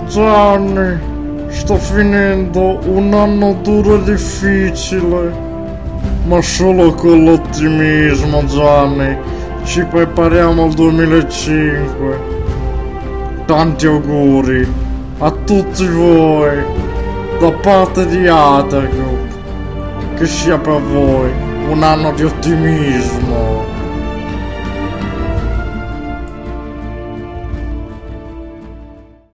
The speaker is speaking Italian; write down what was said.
Gianni, sto finendo un anno duro e difficile, ma solo con l'ottimismo, Gianni, ci prepariamo al 2005. Tanti auguri a tutti voi da parte di Atagroup, che sia per voi un anno di ottimismo.